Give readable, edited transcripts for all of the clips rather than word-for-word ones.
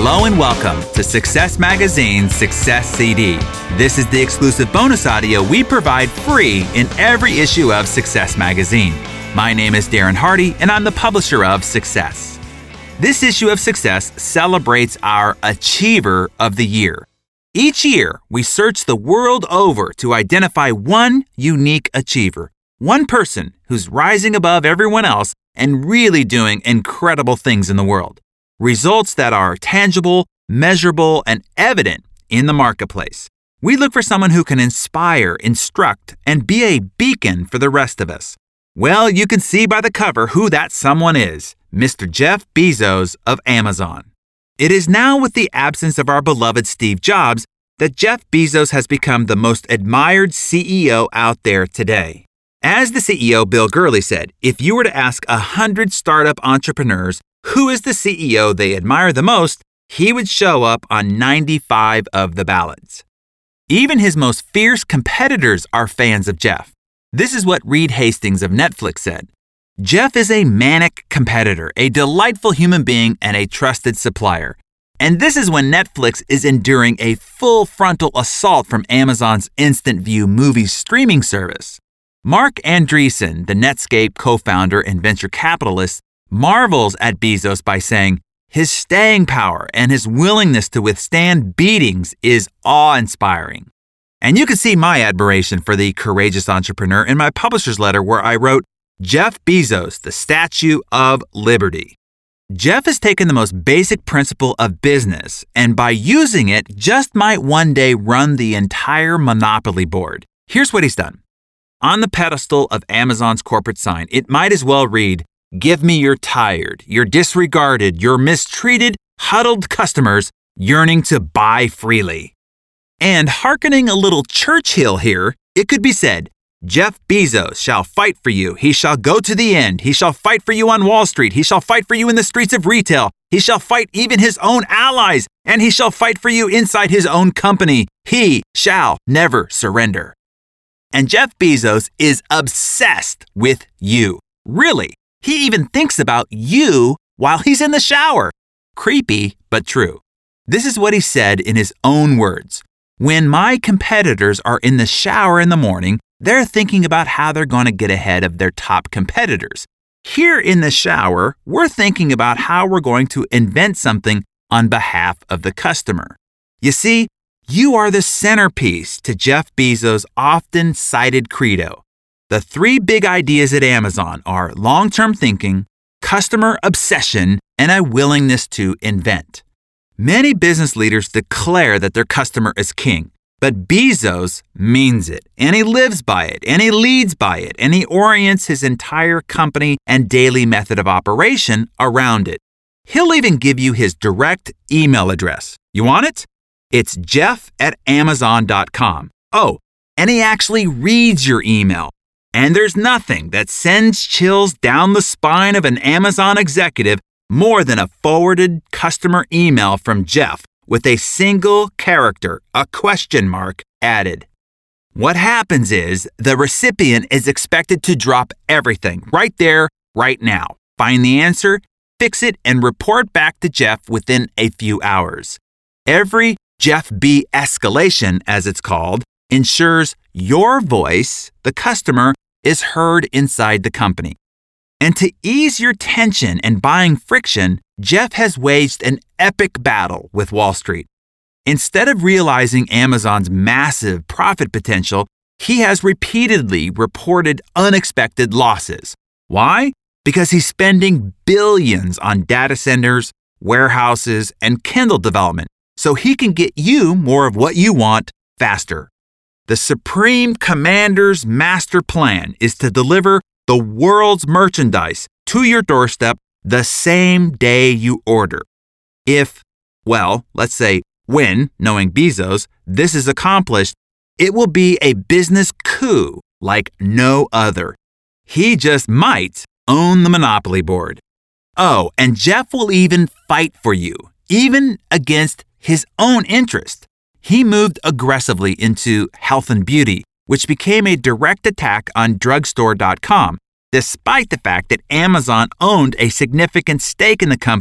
Hello and welcome to Success Magazine's Success CD. This is the exclusive bonus audio we provide free in every issue of Success Magazine. My name is Darren Hardy, and I'm the publisher of Success. This issue of Success celebrates our Achiever of the Year. Each year, we search the world over to identify one unique achiever, one person who's rising above everyone else and really doing incredible things in the world. Results that are tangible, measurable, and evident in the marketplace. We look for someone who can inspire, instruct, and be a beacon for the rest of us. Well, you can see by the cover who that someone is, Mr. Jeff Bezos of Amazon. It is now with the absence of our beloved Steve Jobs that Jeff Bezos has become the most admired CEO out there today. As the CEO Bill Gurley said, if you were to ask 100 startup entrepreneurs who is the CEO they admire the most, he would show up on 95 of the ballots. Even his most fierce competitors are fans of Jeff. This is what Reed Hastings of Netflix said. Jeff is a manic competitor, a delightful human being, and a trusted supplier. And this is when Netflix is enduring a full frontal assault from Amazon's Instant View movie streaming service. Mark Andreessen, the Netscape co-founder and venture capitalist, marvels at Bezos by saying, his staying power and his willingness to withstand beatings is awe-inspiring. And you can see my admiration for the courageous entrepreneur in my publisher's letter where I wrote, Jeff Bezos, the Statue of Liberty. Jeff has taken the most basic principle of business and by using it just might one day run the entire monopoly board. Here's what he's done. On the pedestal of Amazon's corporate sign, it might as well read, give me your tired, your disregarded, your mistreated, huddled customers yearning to buy freely. And hearkening a little Churchill here, it could be said, Jeff Bezos shall fight for you. He shall go to the end. He shall fight for you on Wall Street. He shall fight for you in the streets of retail. He shall fight even his own allies, and he shall fight for you inside his own company. He shall never surrender. And Jeff Bezos is obsessed with you. Really. He even thinks about you while he's in the shower. Creepy, but true. This is what he said in his own words. When my competitors are in the shower in the morning, they're thinking about how they're going to get ahead of their top competitors. Here in the shower, we're thinking about how we're going to invent something on behalf of the customer. You see, you are the centerpiece to Jeff Bezos' often cited credo. The three big ideas at Amazon are long-term thinking, customer obsession, and a willingness to invent. Many business leaders declare that their customer is king, but Bezos means it, and he lives by it, and he leads by it, and he orients his entire company and daily method of operation around it. He'll even give you his direct email address. You want it? It's jeff@amazon.com. Oh, and he actually reads your email. And there's nothing that sends chills down the spine of an Amazon executive more than a forwarded customer email from Jeff with a single character, a question mark, added. What happens is the recipient is expected to drop everything right there, right now. Find the answer, fix it, and report back to Jeff within a few hours. Every Jeff B escalation, as it's called, ensures your voice, the customer, is heard inside the company. And to ease your tension and buying friction, Jeff has waged an epic battle with Wall Street. Instead of realizing Amazon's massive profit potential, he has repeatedly reported unexpected losses. Why? Because he's spending billions on data centers, warehouses, and Kindle development so he can get you more of what you want faster. The Supreme Commander's master plan is to deliver the world's merchandise to your doorstep the same day you order. If, well, let's say when, knowing Bezos, this is accomplished, it will be a business coup like no other. He just might own the monopoly board. Oh, and Jeff will even fight for you, even against his own interest. He moved aggressively into health and beauty, which became a direct attack on drugstore.com, despite the fact that Amazon owned a significant stake in the company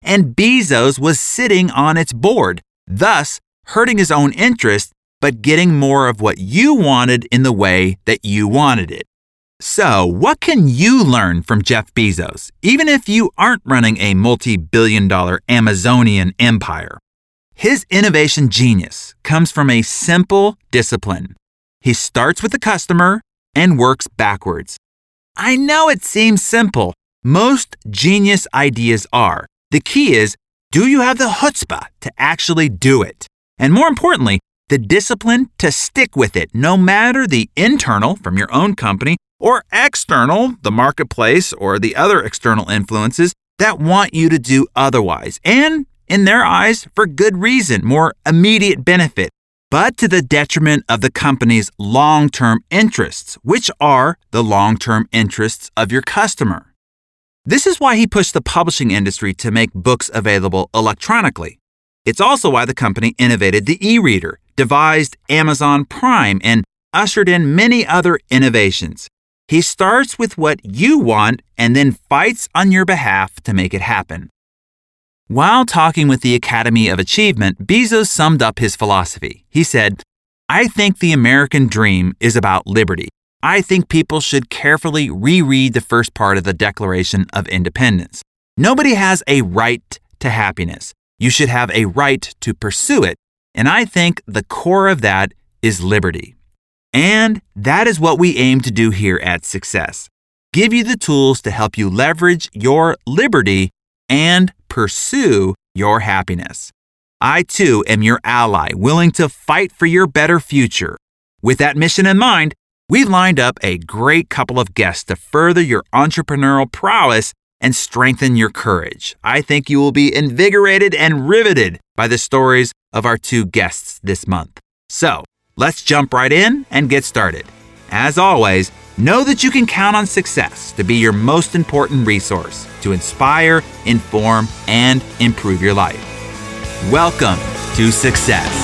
and Bezos was sitting on its board, thus hurting his own interest, but getting more of what you wanted in the way that you wanted it. So, what can you learn from Jeff Bezos, even if you aren't running a multi-billion-dollar Amazonian empire? His innovation genius comes from a simple discipline. He starts with the customer and works backwards. I know it seems simple. Most genius ideas are. The key is, do you have the chutzpah to actually do it? And more importantly, the discipline to stick with it, no matter the internal from your own company or external, the marketplace or the other external influences that want you to do otherwise. And in their eyes, for good reason, more immediate benefit, but to the detriment of the company's long-term interests, which are the long-term interests of your customer. This is why he pushed the publishing industry to make books available electronically. It's also why the company innovated the e-reader, devised Amazon Prime, and ushered in many other innovations. He starts with what you want and then fights on your behalf to make it happen. While talking with the Academy of Achievement, Bezos summed up his philosophy. He said, "I think the American dream is about liberty. I think people should carefully reread the first part of the Declaration of Independence. Nobody has a right to happiness. You should have a right to pursue it. And I think the core of that is liberty." And that is what we aim to do here at Success. Give you the tools to help you leverage your liberty and pursue your happiness. I too am your ally, willing to fight for your better future. With that mission in mind, we've lined up a great couple of guests to further your entrepreneurial prowess and strengthen your courage. I think you will be invigorated and riveted by the stories of our two guests this month. So, let's jump right in and get started. As always, know that you can count on Success to be your most important resource to inspire, inform, and improve your life. Welcome to Success.